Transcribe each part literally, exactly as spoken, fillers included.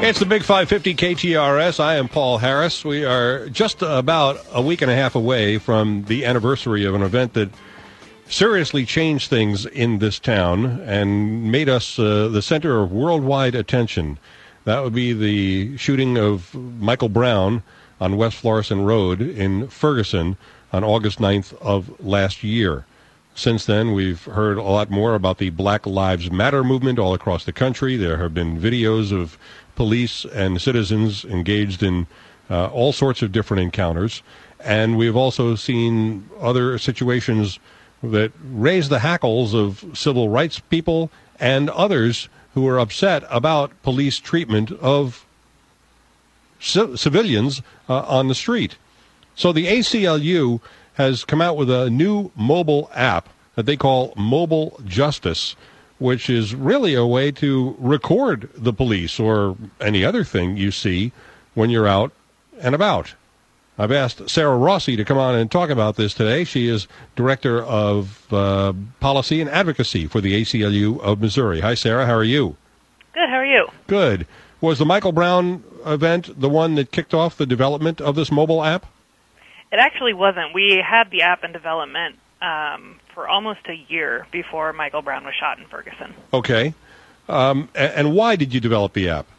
It's the Big five fifty K T R S. I am Paul Harris. We are just about a week and a half away from the anniversary of an event that seriously changed things in this town and made us uh, the center of worldwide attention. That would be the shooting of Michael Brown on West Florissant Road in Ferguson on August ninth of last year. Since then, we've heard a lot more about the Black Lives Matter movement all across the country. There have been videos of police and citizens engaged in uh, all sorts of different encounters. And we've also seen other situations that raise the hackles of civil rights people and others who are upset about police treatment of c- civilians uh, on the street. So the A C L U has come out with a new mobile app that they call Mobile Justice, which is really a way to record the police or any other thing you see when you're out and about. I've asked Sarah Rossi to come on and talk about this today. She is Director of uh, Policy and Advocacy for the A C L U of Missouri. Hi, Sarah. How are you? Good. How are you? Good. Was the Michael Brown event the one that kicked off the development of this mobile app? It actually wasn't. We had the app in development um, for almost a year before Michael Brown was shot in Ferguson. Okay. Um, and, and why did you develop the app?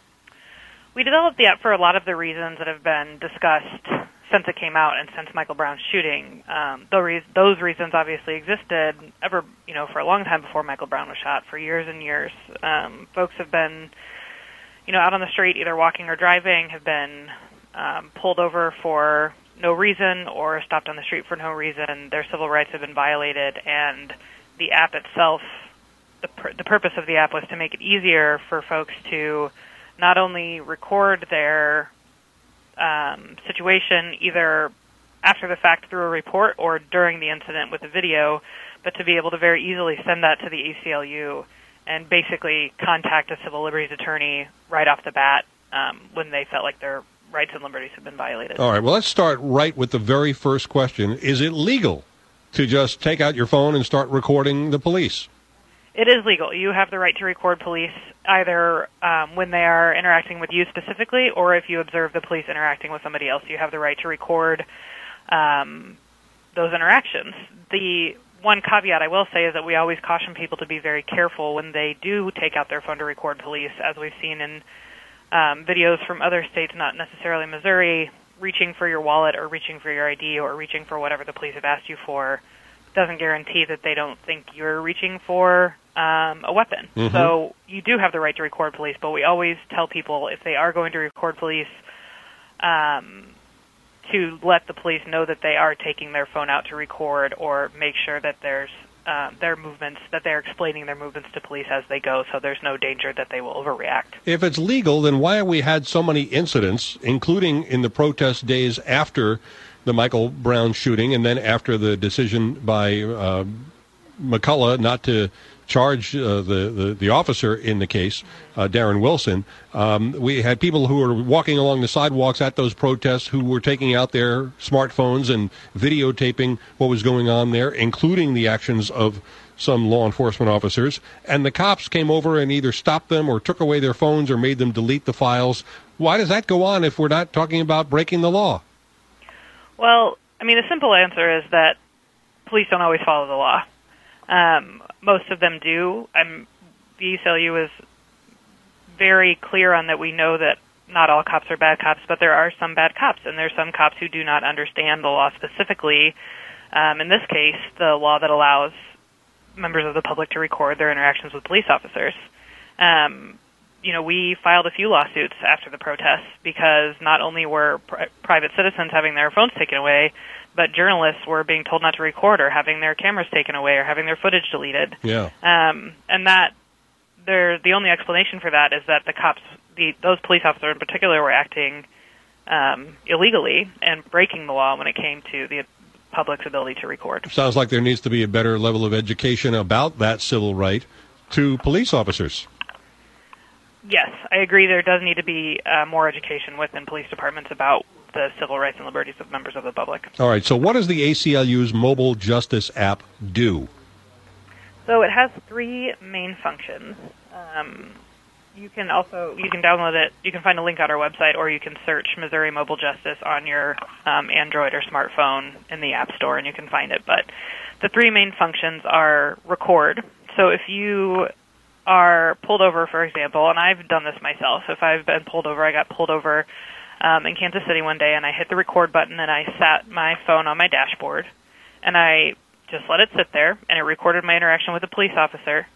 We developed the app for a lot of the reasons that have been discussed since it came out and since Michael Brown's shooting. Um, those, those reasons obviously existed ever, you know, for a long time before Michael Brown was shot. For years and years, um, folks have been, you know, out on the street, either walking or driving, have been um, pulled over for no reason or stopped on the street for no reason. Their civil rights have been violated, and the app itself, the, pur- the purpose of the app was to make it easier for folks to not only record their um, situation either after the fact through a report or during the incident with a video, but to be able to very easily send that to the A C L U and basically contact a civil liberties attorney right off the bat um, when they felt like their rights and liberties have been violated. All right, well, let's start right with the very first question. Is it legal to just take out your phone and start recording the police? It is legal. You have the right to record police either um, when they are interacting with you specifically, or if you observe the police interacting with somebody else, you have the right to record um, those interactions. The one caveat I will say is that we always caution people to be very careful when they do take out their phone to record police, as we've seen in um, videos from other states, not necessarily Missouri, reaching for your wallet or reaching for your I D or reaching for whatever the police have asked you for doesn't guarantee that they don't think you're reaching for um, a weapon. Mm-hmm. So you do have the right to record police, but we always tell people if they are going to record police um, to let the police know that they are taking their phone out to record, or make sure that there's uh, their movements, that they're explaining their movements to police as they go, so there's no danger that they will overreact. If it's legal, then why have we had so many incidents, including in the protest days after the Michael Brown shooting, and then after the decision by uh, McCullough not to charge uh, the, the, the officer in the case, uh, Darren Wilson. Um, we had people who were walking along the sidewalks at those protests who were taking out their smartphones and videotaping what was going on there, including the actions of some law enforcement officers. And the cops came over and either stopped them or took away their phones or made them delete the files. Why does that go on if we're not talking about breaking the law? Well, I mean, the simple answer is that police don't always follow the law. Um, most of them do. I'm, the A C L U is very clear on that. We know that not all cops are bad cops, but there are some bad cops, and there are some cops who do not understand the law specifically. Um, in this case, the law that allows members of the public to record their interactions with police officers. Um, you know, we filed a few lawsuits after the protests because not only were pri- private citizens having their phones taken away, but journalists were being told not to record or having their cameras taken away or having their footage deleted. Yeah. Um, and that, they're, the only explanation for that is that the cops, the, those police officers in particular, were acting um, illegally and breaking the law when it came to the public's ability to record. Sounds like there needs to be a better level of education about that civil right to police officers. Yes, I agree. There does need to be uh, more education within police departments about the civil rights and liberties of members of the public. All right, so what does the A C L U's Mobile Justice app do? So it has three main functions. Um, you can also you can download it. You can find a link on our website, or you can search Missouri Mobile Justice on your um, Android or smartphone in the App Store, and you can find it. But the three main functions are record. So if you are pulled over, for example, and I've done this myself. If I've been pulled over, I got pulled over um, in Kansas City one day, and I hit the record button, and I sat my phone on my dashboard, and I just let it sit there, and it recorded my interaction with a police officer.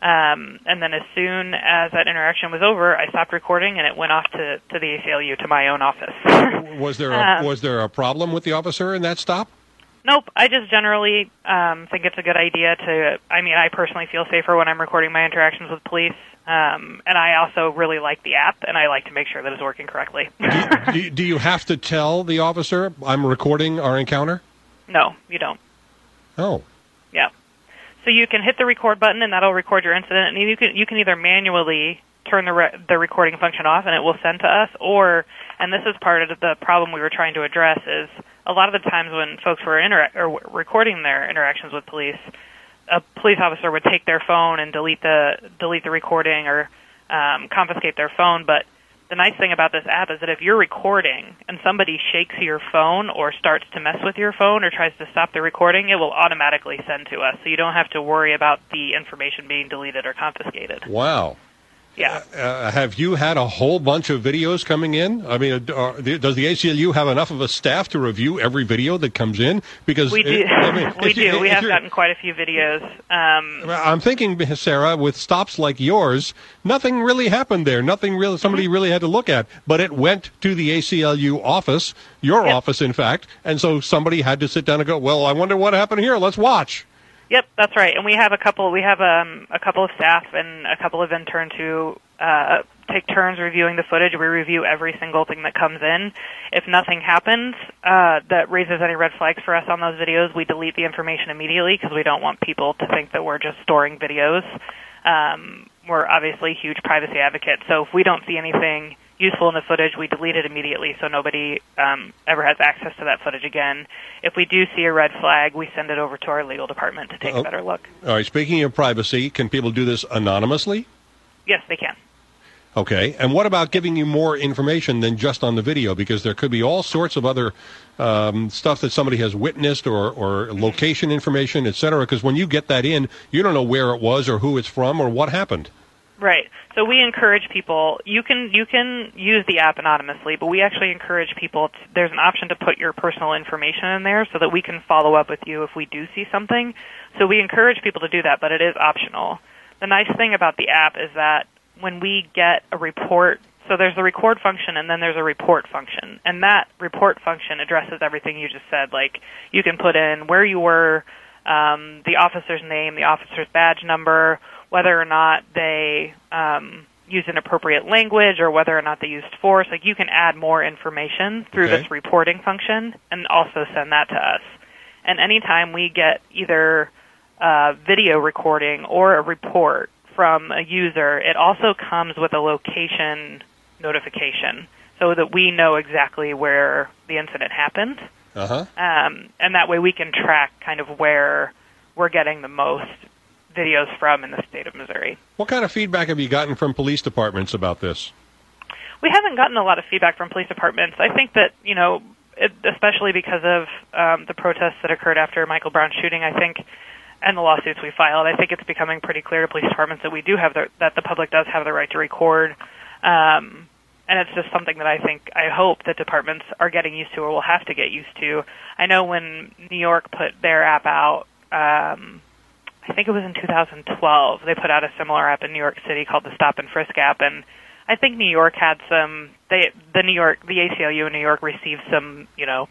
Um, and then as soon as that interaction was over, I stopped recording, and it went off to, to the A C L U, to my own office. Was there a, um, was there a problem with the officer in that stop? Nope. I just generally um, think it's a good idea to, I mean, I personally feel safer when I'm recording my interactions with police, um, and I also really like the app, and I like to make sure that it's working correctly. do, do, do you have to tell the officer, I'm recording our encounter? No, you don't. Oh. Yeah. So you can hit the record button, and that'll record your incident, and you can you can either manually turn the re- the recording function off, and it will send to us, or, and this is part of the problem we were trying to address, is a lot of the times when folks were intera- or recording their interactions with police, a police officer would take their phone and delete the delete the recording or um, confiscate their phone. But the nice thing about this app is that if you're recording and somebody shakes your phone or starts to mess with your phone or tries to stop the recording, it will automatically send to us. So you don't have to worry about the information being deleted or confiscated. Wow. Yeah. Uh, have you had a whole bunch of videos coming in? I mean, uh, does the A C L U have enough of a staff to review every video that comes in? Because we do. It, I mean, we you, do. We have gotten quite a few videos. Um, I'm thinking, Sarah, with stops like yours, nothing really happened there. Nothing really. Somebody mm-hmm. really had to look at, but it went to the A C L U office, your yep. office, in fact, and so somebody had to sit down and go, "Well, I wonder what happened here. Let's watch." Yep, that's right. And we have a couple. We have um, a couple of staff and a couple of interns who uh, take turns reviewing the footage. We review every single thing that comes in. If nothing happens uh, that raises any red flags for us on those videos, we delete the information immediately because we don't want people to think that we're just storing videos. Um, we're obviously huge privacy advocates, so if we don't see anything useful in the footage, we delete it immediately so nobody um, ever has access to that footage again. If we do see a red flag, we send it over to our legal department to take oh. a better look. All right, speaking of privacy, can people do this anonymously? Yes, they can. Okay, and what about giving you more information than just on the video? Because there could be all sorts of other um, stuff that somebody has witnessed or, or location information, et cetera, because when you get that in, you don't know where it was or who it's from or what happened. Right. So we encourage people, you can you can use the app anonymously, but we actually encourage people, to, there's an option to put your personal information in there so that we can follow up with you if we do see something. So we encourage people to do that, but it is optional. The nice thing about the app is that when we get a report, so there's the record function and then there's a report function, and that report function addresses everything you just said. Like, you can put in where you were, um, the officer's name, the officer's badge number, whether or not they um, used an appropriate language or whether or not they used force. Like, you can add more information through okay. this reporting function and also send that to us. And anytime we get either a video recording or a report from a user, it also comes with a location notification so that we know exactly where the incident happened. Uh-huh. Um, and that way we can track kind of where we're getting the most videos from in the state of Missouri. What kind of feedback have you gotten from police departments about this? We haven't gotten a lot of feedback from police departments. I think that, you know, it, especially because of um, the protests that occurred after Michael Brown's shooting, I think, and the lawsuits we filed, I think it's becoming pretty clear to police departments that we do have the, that the public does have the right to record. Um, and it's just something that I think, I hope that departments are getting used to or will have to get used to. I know when New York put their app out, um, I think it was in two thousand twelve, they put out a similar app in New York City called the Stop and Frisk app, and I think New York had some, they, the New York, the A C L U in New York received some, you know,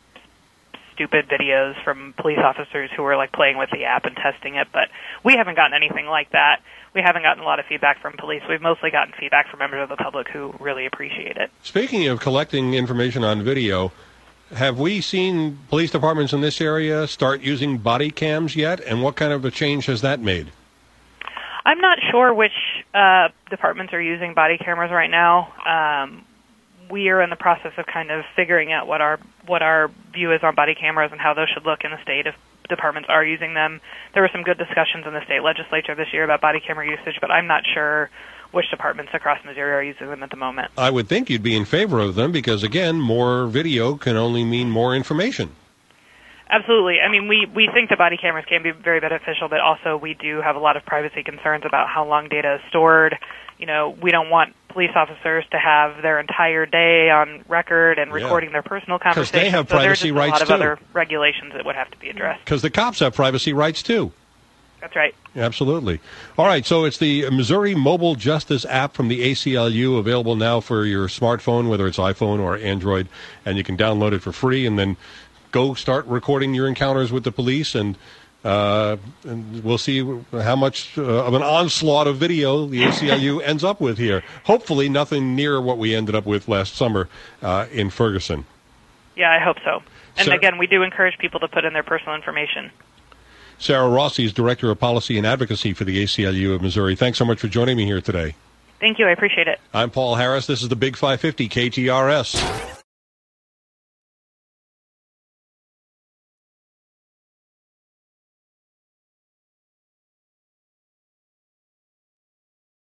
stupid videos from police officers who were like playing with the app and testing it, but we haven't gotten anything like that. We haven't gotten a lot of feedback from police. We've mostly gotten feedback from members of the public who really appreciate it. Speaking of collecting information on video, have we seen police departments in this area start using body cams yet, and what kind of a change has that made? I'm not sure which uh, departments are using body cameras right now. Um, we are in the process of kind of figuring out what our what our view is on body cameras and how those should look in the state if departments are using them. There were some good discussions in the state legislature this year about body camera usage, but I'm not sure which departments across Missouri are using them at the moment. I would think you'd be in favor of them because, again, more video can only mean more information. Absolutely. I mean, we, we think the body cameras can be very beneficial, but also we do have a lot of privacy concerns about how long data is stored. You know, we don't want police officers to have their entire day on record and recording yeah. their personal conversations. Because they have so privacy rights, rights, too. There's a lot of other regulations that would have to be addressed. Because the cops have privacy rights, too. That's right. Absolutely. All right, so it's the Missouri Mobile Justice app from the A C L U, available now for your smartphone, whether it's iPhone or Android, and you can download it for free and then go start recording your encounters with the police, and, uh, and we'll see how much uh, of an onslaught of video the A C L U ends up with here. Hopefully nothing near what we ended up with last summer uh, in Ferguson. Yeah, I hope so. And Sarah, again, we do encourage people to put in their personal information. Sarah Rossi is Director of Policy and Advocacy for the A C L U of Missouri. Thanks so much for joining me here today. Thank you. I appreciate it. I'm Paul Harris. This is the Big five fifty K T R S.